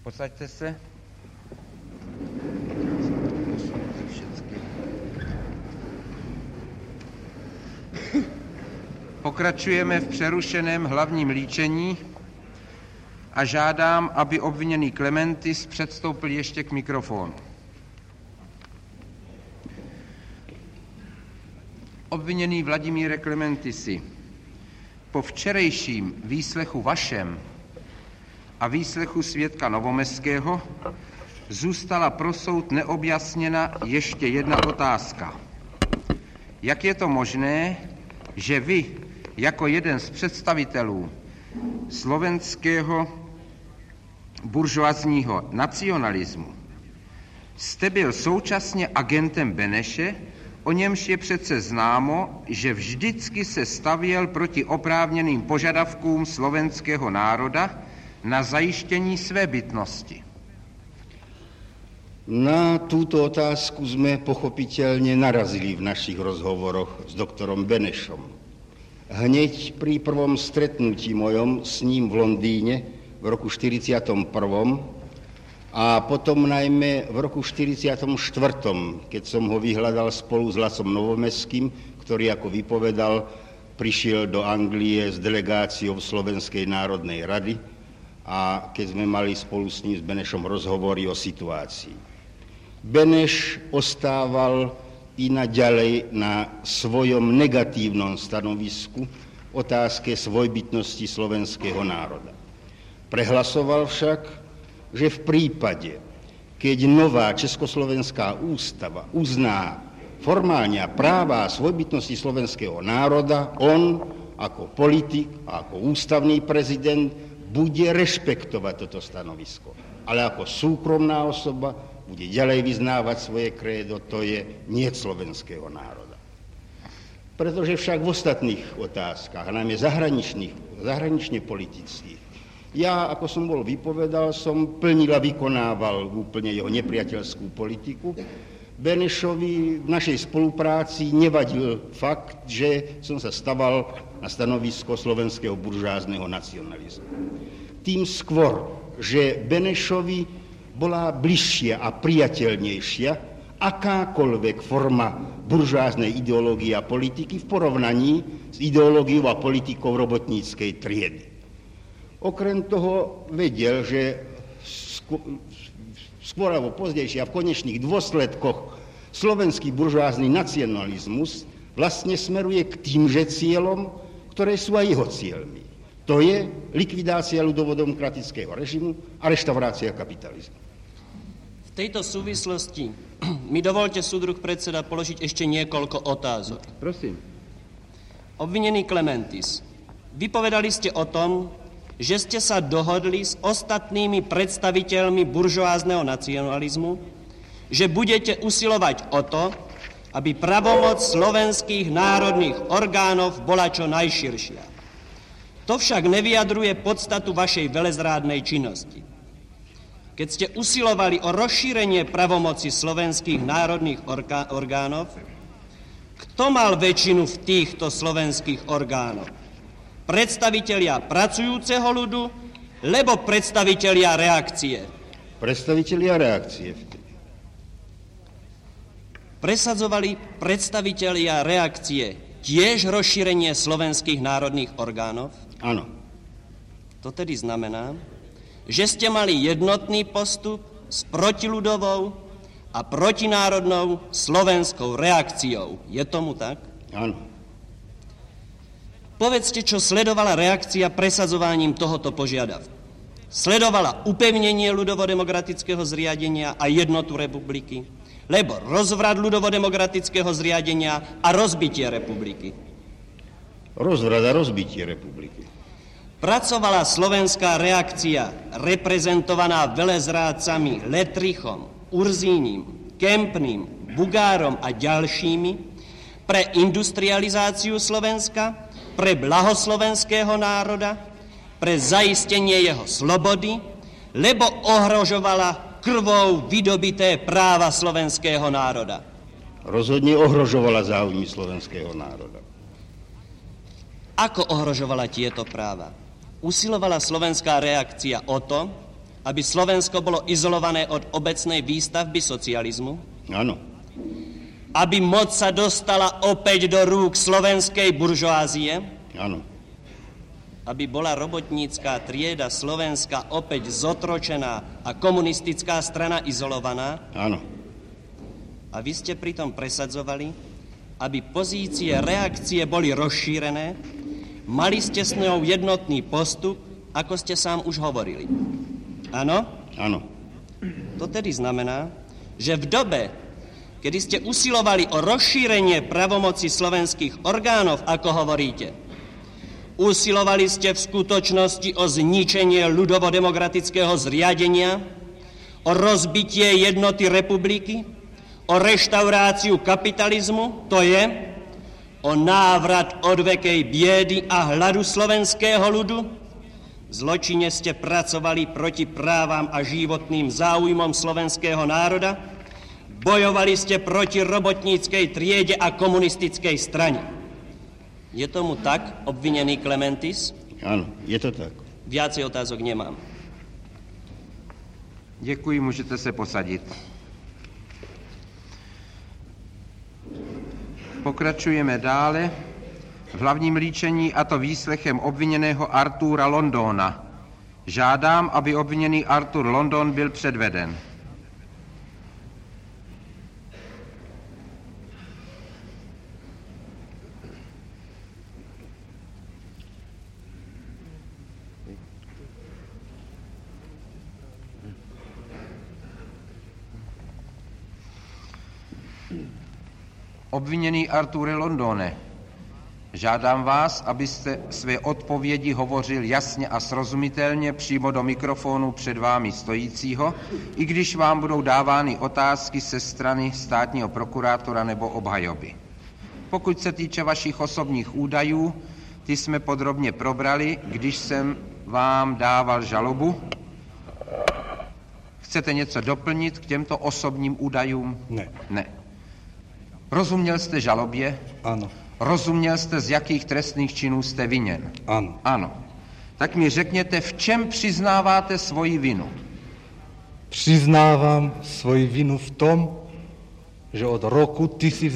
Posaďte se. Pokračujeme v přerušeném hlavním líčení a žádám, aby obviněný Klementis předstoupil ještě k mikrofonu. Obviněný Vladimíre Klementisi, po včerejším výslechu vašem a výslechu svědka Novomeského zůstala pro soud neobjasněna ještě jedna otázka. Jak je to možné, že vy, jako jeden z představitelů slovenského buržoazního nacionalismu, jste byl současně agentem Beneše, o němž je přece známo, že vždycky se stavěl proti oprávněným požadavkům slovenského národa na zajištění své bytnosti? Na túto otázku sme pochopiteľne narazili v našich rozhovoroch s doktorom Benešom. Hneď pri prvom stretnutí mojom s ním v Londýne v roku 1941. a potom najmä v roku 1944., keď som ho vyhľadal spolu s Lacom Novomeským, ktorý, ako vypovedal, prišiel do Anglie s delegáciou Slovenskej národnej rady a keď sme mali spolu s ním s Benešom rozhovory o situácii. Beneš ostával i naďalej na svojom negatívnom stanovisku otázke svojbytnosti slovenského národa. Prehlasoval však, že v prípade, keď nová Československá ústava uzná formálne práva a svojbytnosti slovenského národa, on ako politik a ako ústavný prezident bude rešpektovať toto stanovisko. Ale ako súkromná osoba bude ďalej vyznávať svoje krédo, to je nie slovenského národa. Pretože však v ostatných otázkach, a najmä zahranične politických, ja, ako som bol vypovedal, som plnil a vykonával úplne jeho nepriateľskú politiku. Benešovi v našej spolupráci nevadil fakt, že som sa staval na stanovisko slovenského buržázneho nacionalizmu. Tým skôr, že Benešovi bola bližšia a priateľnejšia akákoľvek forma buržáznej ideológie a politiky v porovnaní s ideológiou a politikou robotníckej triedy. Okrem toho vedel, že skôr alebo pozdejšie a v konečných dôsledkoch slovenský buržázny nacionalizmus vlastne smeruje k týmže cieľom, ktoré sú aj jeho cieľmi. To je likvidácia ľudovodemokratického režimu a reštaurácia kapitalizmu. V tejto súvislosti mi dovolte, súdruh predseda, položiť ešte niekoľko otázok. Prosím. Obvinený Klementis, vypovedali ste o tom, že ste sa dohodli s ostatnými predstaviteľmi buržoázneho nacionalizmu, že budete usilovať o to, aby pravomoc slovenských národných orgánov bola čo najširšia. To však nevyjadruje podstatu vašej velezrádnej činnosti. Keď ste usilovali o rozšírenie pravomoci slovenských národných orgánov, kto mal väčšinu v týchto slovenských orgánoch? Predstavitelia pracujúceho ľudu, lebo predstavitelia reakcie? Predstavitelia reakcie. Presadzovali predstavitelia reakcie tiež rozšírenie slovenských národných orgánov? Áno. To tedy znamená, že ste mali jednotný postup s protiľudovou a protinárodnou slovenskou reakciou. Je tomu tak? Áno. Povedzte, čo sledovala reakcia presadzovaním tohoto požiadavku. Sledovala upevnenie ľudovodemokratického zriadenia a jednotu republiky, lebo rozvrat ľudovodemokratického zriadenia a rozbitie republiky. Rozvrat a rozbitie republiky. Pracovala slovenská reakcia, reprezentovaná velezrádcami Letrichom, Urzínim, Kempným, Bugárom a ďalšími, pre industrializáciu Slovenska, pre blaho slovenského národa, pre zaistenie jeho slobody, lebo ohrožovala krvou vydobité práva slovenského národa. Rozhodne ohrožovala záujmy slovenského národa. Ako ohrožovala tieto práva? Usilovala slovenská reakcia o to, aby Slovensko bolo izolované od obecnej výstavby socializmu? Áno. Aby moc sa dostala opäť do rúk slovenskej buržoázie? Áno. Aby bola robotnícka trieda Slovenska opäť zotročená a komunistická strana izolovaná? Áno. A vy ste pritom presadzovali, aby pozície reakcie boli rozšírené, mali ste s ňou jednotný postup, ako ste sám už hovorili. Áno? Áno. To tedy znamená, že v dobe, kedy ste usilovali o rozšírenie pravomoci slovenských orgánov, ako hovoríte, usilovali ste v skutočnosti o zničenie ľudovo-demokratického zriadenia, o rozbitie jednoty republiky, o reštauráciu kapitalizmu, to je o návrat odvekej biedy a hladu slovenského ľudu. Zločine ste pracovali proti právam a životným záujmom slovenského národa, bojovali ste proti robotníckej triede a komunistickej strane. Je tomu tak, obvinený Klementis? Áno, je to tak. Viacej otázok nemám. Děkuji, můžete se posadit. Pokračujeme dále v hlavním líčení, a to výslechem obviněného Artura Londona. Žádám, aby obviněný Artur London byl předveden. Obviněný Arture Londone, žádám vás, abyste své odpovědi hovořil jasně a srozumitelně přímo do mikrofonu před vámi stojícího, i když vám budou dávány otázky ze strany státního prokurátora nebo obhajoby. Pokud se týče vašich osobních údajů, ty jsme podrobně probrali, když jsem vám dával žalobu. Chcete něco doplnit k těmto osobním údajům? Ne. Rozuměl jste žalobě? Ano. Rozuměl jste, z jakých trestných činů jste viněn? Ano. Ano. Tak mi řekněte, v čem přiznáváte svoji vinu? Přiznávám svoji vinu v tom, že od roku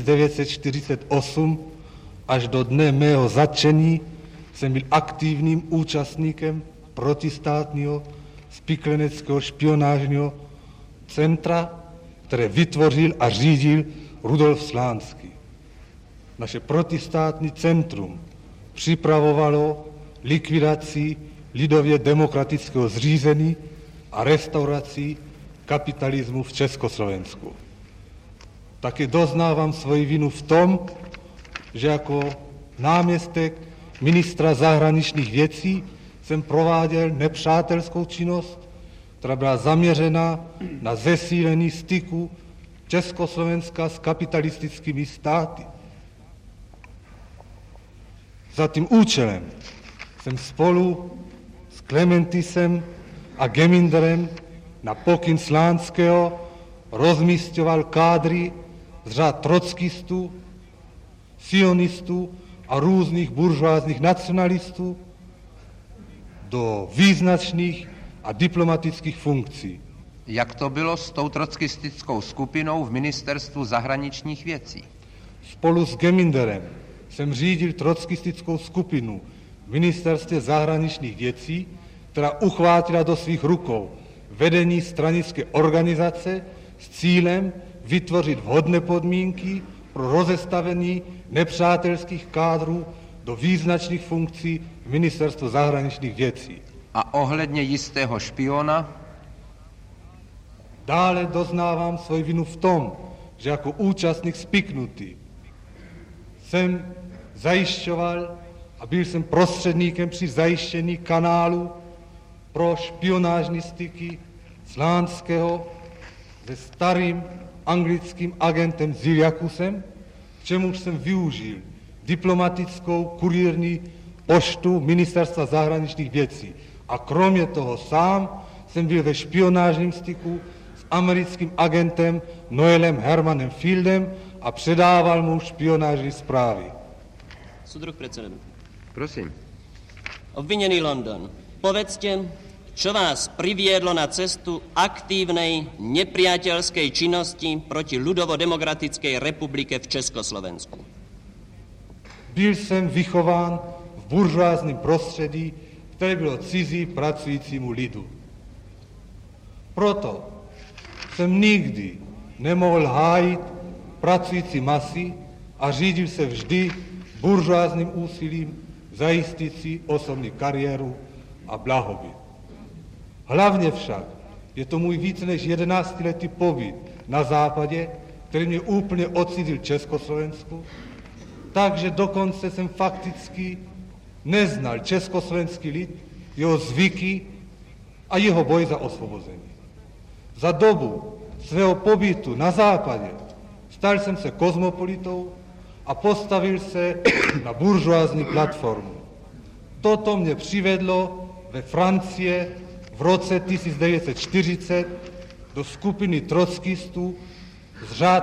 1948 až do dne mého zatčení jsem byl aktivním účastníkem protistátního spikleneckého špionážního centra, které vytvořil a řídil Rudolf Slánský. Naše protistátní centrum připravovalo likvidaci lidově demokratického zřízení a restauraci kapitalismu v Československu. Taky doznávám svoji vinu v tom, že jako náměstek ministra zahraničních věcí jsem prováděl nepřátelskou činnost, která byla zaměřena na zesílení styku Československa s kapitalistickými státy. Za tím účelem jsem spolu s Klementisem a Geminderem na pokyn Slánského rozmisťoval kádry z řad trockistů, sionistů a různých buržoázních nacionalistů do význačných a diplomatických funkcí. Jak to bylo s tou trockistickou skupinou v Ministerstvu zahraničních věcí? Spolu s Geminderem jsem řídil trockistickou skupinu v Ministerstvu zahraničních věcí, která uchvátila do svých rukou vedení stranické organizace s cílem vytvořit vhodné podmínky pro rozestavení nepřátelských kádrů do význačných funkcí v Ministerstvu zahraničních věcí. A ohledně jistého špiona? Dále doznávám svoji vinu v tom, že jako účastník spiknutý jsem zajišťoval a byl jsem prostředníkem při zajištění kanálu pro špionážní styky Slánského se starým anglickým agentem Ziliakusem, k čemuž jsem využil diplomatickou kurírní poštu Ministerstva zahraničních věcí. A kromě toho sám jsem byl ve špionážním styku s americkým agentem Noelem Hermanem Fieldem a předával mu špionážní zprávy. Súdruh predsedu. Prosím. Obvinený London, povedzte, čo vás priviedlo na cestu aktívnej nepriateľskej činnosti proti ľudovo-demokratickej republike v Československu? Byl jsem vychován v buržoázním prostředí, které bylo cizí pracujícímu lidu. Proto jsem nikdy nemohl hájit pracující masy a řídil se vždy buržoázním úsilím zajistit si osobní kariéru a blahobyt. Hlavně však je to můj více než 11letý pobyt na západě, který mě úplně odcítil Československu, takže dokonce jsem fakticky neznal československý lid, jeho zvyky a jeho boj za osvobození. Za dobu svého pobytu na západě stal jsem se kozmopolitou a postavil se na buržoázní platformu. Toto mě přivedlo ve Francie v roce 1940 do skupiny trockistů z řad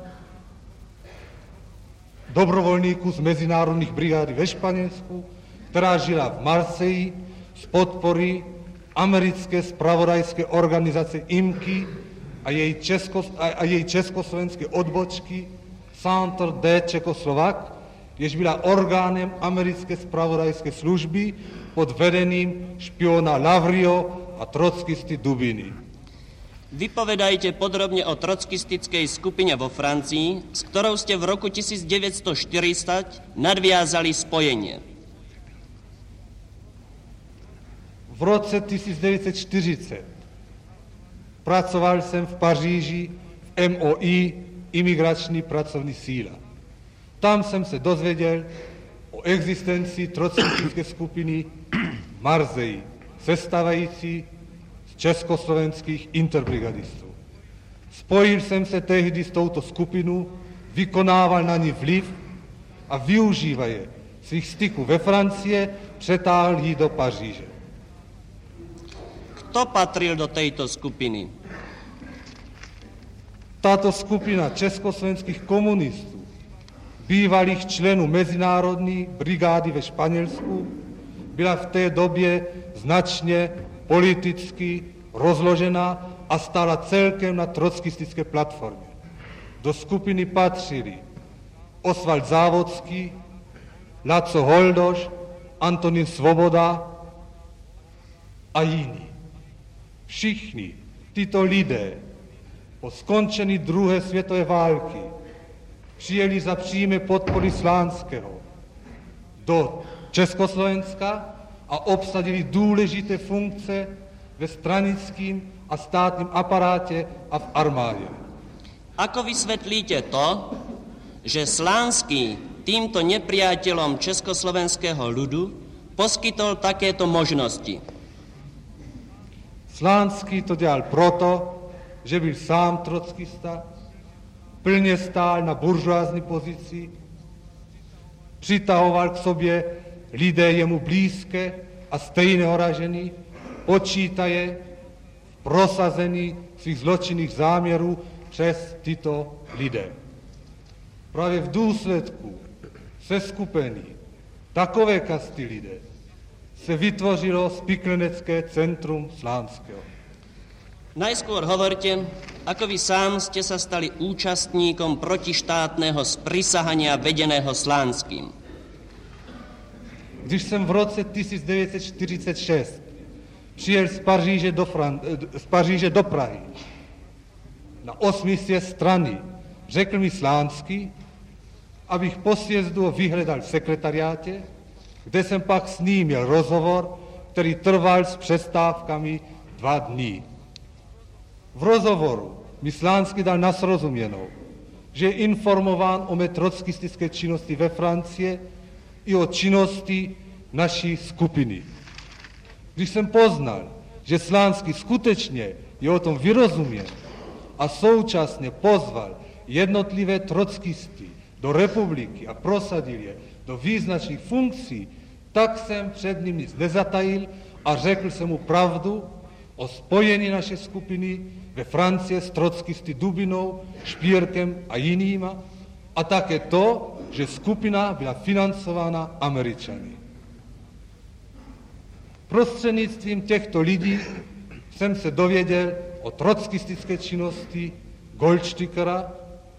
dobrovolníků z mezinárodních brigády ve Španělsku, která žila v Marseille z podpory americké spravodajské organizace IMKI a její československé odbočky Centre de Čekoslovak, jež byla orgánem americké spravodajské služby pod vedením špiona Lavrio a trockisty Dubiny. Vypovedajte podrobne o trockistickej skupine vo Francii, s ktorou ste v roku 1940 nadviazali spojenie. V roce 1940 pracoval jsem v Paříži v MOI, imigrační pracovní síla. Tam jsem se dozvěděl o existenci trockistické skupiny Marseille, sestávající z československých interbrigadistů. Spojil jsem se tehdy s touto skupinou, vykonával na ní vliv a využívaje svých styků ve Francie, přetáhl ji do Paříže. Kto patril do tejto skupiny? Tato skupina československých komunistů, bývalých členů mezinárodní brigády ve Španělsku, byla v té době značně politicky rozložená a stála celkem na trockistické platformě. Do skupiny patřili Osvald Závodský, Laco Holdoš, Antonín Svoboda a jiní. Všichni tyto lidé po skončení druhé světové války přijeli za přímé podpory Slánského do Československa a obsadili důležité funkce ve stranickém a státním aparátě a v armádě. Ako vysvetlíte to, že Slánský týmto nepriateľom československého ľudu poskytol takéto možnosti? Slánský to dělal proto, že byl sám trockista, plně stál na buržoázní pozici, přitahoval k sobě lidé jemu blízké a stejného ražení, počítaje v prosazení svých zločinných záměrů přes tyto lidé. Právě v důsledku seskupení takové kasty lidé se vytvořilo spiklenecké centrum Slánského. Najskôr hovorte, ako vy sám ste sa stali účastníkom protištátneho sprisahania vedeného Slánským. Když jsem v roce 1946 přijel z Paříže do Prahy na 8. sjezd strany, řekl mi Slánský, abych po sjezdu ho vyhledal v sekretariátě, kde jsem pak s ním měl rozhovor, který trval s přestávkami 2 dny. V rozhovoru mi Slánský dal na srozuměnou, že je informován o mé trockistické činnosti ve Francii i o činnosti naší skupiny. Když jsem poznal, že Slánský skutečně je o tom vyrozuměn a současně pozval jednotlivé trockisty do republiky a prosadil je do význačných funkcí, tak jsem před ním nic nezatajil a řekl jsem mu pravdu o spojení naší skupiny ve Francii s trockisty Dubinou, Špírkem a jinýma a také to, že skupina byla financována Američany. Prostřednictvím těchto lidí jsem se dověděl o trockistické činnosti Goldstickera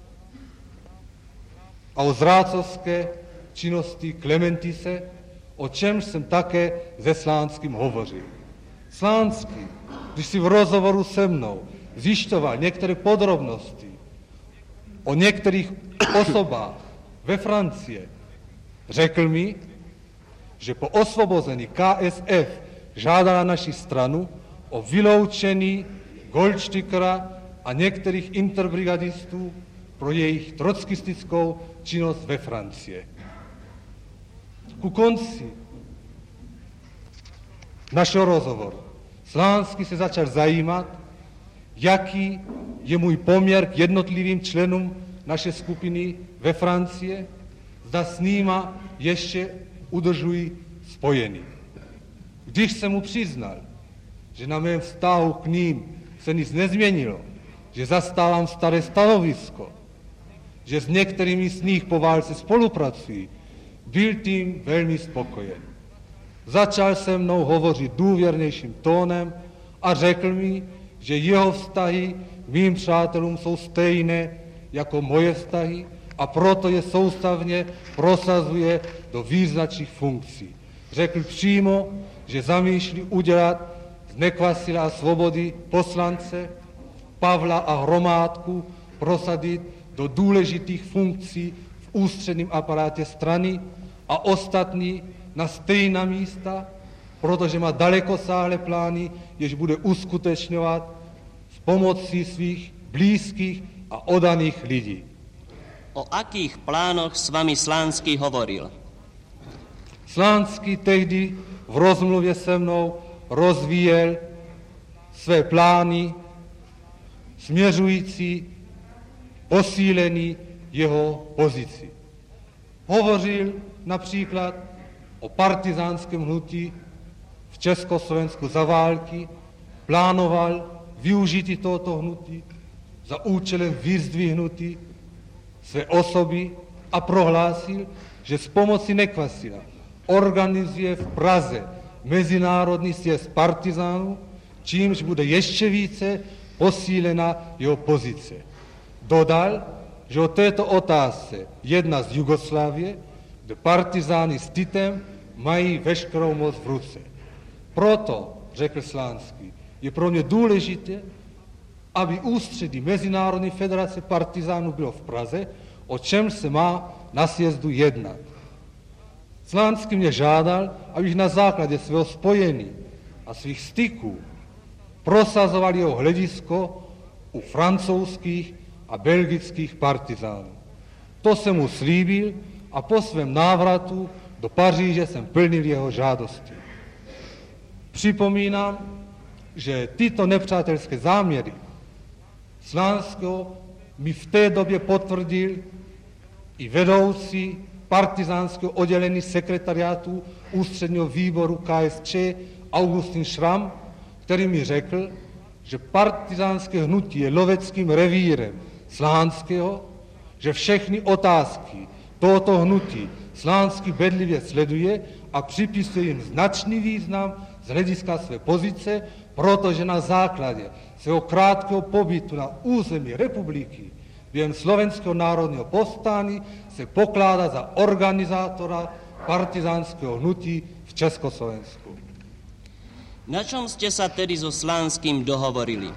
a o zrácovské činnosti Klementise, o čemž jsem také se Slánským hovořil. Slánský, když si v rozhovoru se mnou zjišťoval některé podrobnosti o některých osobách ve Francii, řekl mi, že po osvobození KSF žádala naši stranu o vyloučení Goldstickera a některých interbrigadistů pro jejich trockistickou činnost ve Francii. Ku konci našeho rozhovoru Slánský se začal zajímat, jaký je můj poměr k jednotlivým členům naší skupiny ve Francii, zda s nima ještě udržují spojení. Když jsem mu přiznal, že na mém vztahu k ním se nic nezměnilo, že zastávám staré stanovisko, že s některými z nich po válce spolupracují, byl tím velmi spokojen. Začal se mnou hovořit důvěrnějším tónem a řekl mi, že jeho vztahy k mým přátelům jsou stejné jako moje vztahy a proto je soustavně prosazuje do význačných funkcí. Řekl přímo, že zamýšlí udělat z Nekvasila a Svobody poslance, Pavla a Hromádku prosadit do důležitých funkcí v ústředním aparátě strany a ostatní na stejná místa, protože má dalekosáhlé plány, jež bude uskutečňovat s pomocí svých blízkých a oddaných lidí. O akých plánoch s vami Slánský hovoril? Slánský tehdy v rozmluvě se mnou rozvíjel své plány směřující posílení jeho pozici. Hovořil například o partizánském hnutí v Československu za války, plánoval využití tohoto hnutí za účelem vyzdvihnutí své osoby a prohlásil, že s pomocí Nekvasila organizuje v Praze mezinárodní sjezd partizánů, čímž bude ještě více posílena jeho pozice. Dodal, že o této otázce jedná z Jugoslávie, kde partizány s Titem mají veškerou moc v ruce. Proto, řekl Slánský, je pro mě důležité, aby ústředí Mezinárodní federace partizánů bylo v Praze, o čem se má na sjezdu jednat. Slánský mě žádal, abych na základě svého spojení a svých styků prosazoval jeho hledisko u francouzských a belgických partizánů. To jsem mu slíbil a po svém návratu do Paříže jsem plnil jeho žádosti. Připomínám, že tyto nepřátelské záměry Slánského mi v té době potvrdil i vedoucí partizánského oddělení sekretariátu ústředního výboru KSČ Augustin Schramm, který mi řekl, že partizánské hnutí je loveckým revírem Slánského, že všechny otázky tohoto hnutí Slánský bedlivě sleduje a připisuje jim značný význam z hlediska své pozice, protože na základě svého krátkého pobytu na území republiky během slovenského národního povstání se pokládá za organizátora partizánského hnutí v Československu. Na čom ste sa tedy so Slánským dohovorili?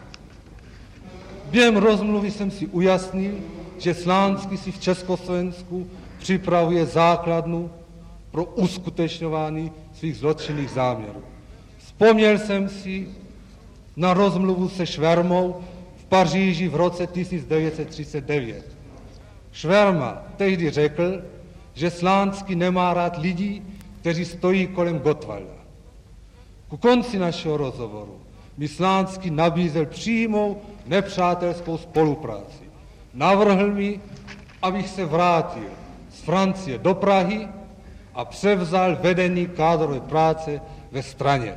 Během rozmluvy jsem si ujasnil, že Slánský si v Československu připravuje základnu pro uskutečňování svých zločinných záměrů. Vzpomněl jsem si na rozmluvu se Švermou v Paříži v roce 1939. Šverma tehdy řekl, že Slánský nemá rád lidí, kteří stojí kolem Gottwalda. Ku konci našeho rozhovoru mi Slánský nabízel přímou nepřátelskou spolupráci. Navrhl mi, abych se vrátil z Francie do Prahy a převzal vedení kádrové práce ve straně.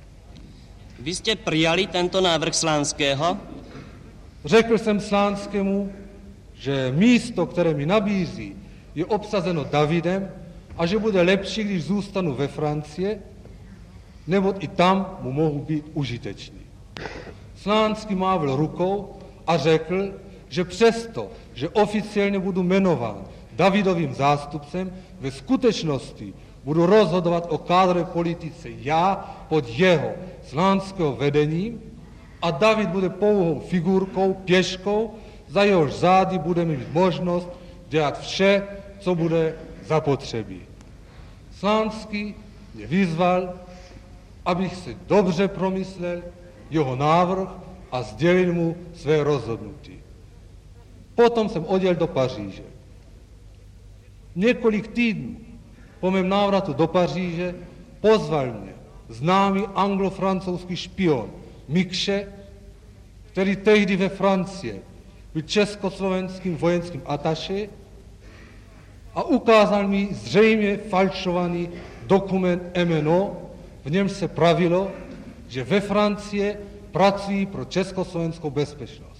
Vy ste prijali tento návrh Slánského? Řekl jsem Slánskému, že místo, které mi nabízí, je obsazeno Davidem a že bude lepší, když zůstanu ve Francii neboť i tam mu mohu být užitečný. Slánský mávl rukou a řekl, že přesto, že oficiálně budu jmenován Davidovým zástupcem, ve skutečnosti budu rozhodovat o kádrové politice já pod jeho slánského vedením a David bude pouhou figurkou, pěškou, za jehož zády budeme mít možnost dělat vše, co bude zapotřebí. Slánský mě vyzval, abych si dobře promyslel jeho návrh a sdělil mu své rozhodnutí. Potom jsem odjel do Paříže. Několik týdnů po mém návratu do Paříže pozval mě známý anglo-francouzský špion Mikše, který tehdy ve Francii byl československým vojenským ataše a ukázal mi zřejmě falšovaný dokument MNO, v němž se pravilo, že ve Francii pracují pro československou bezpečnost.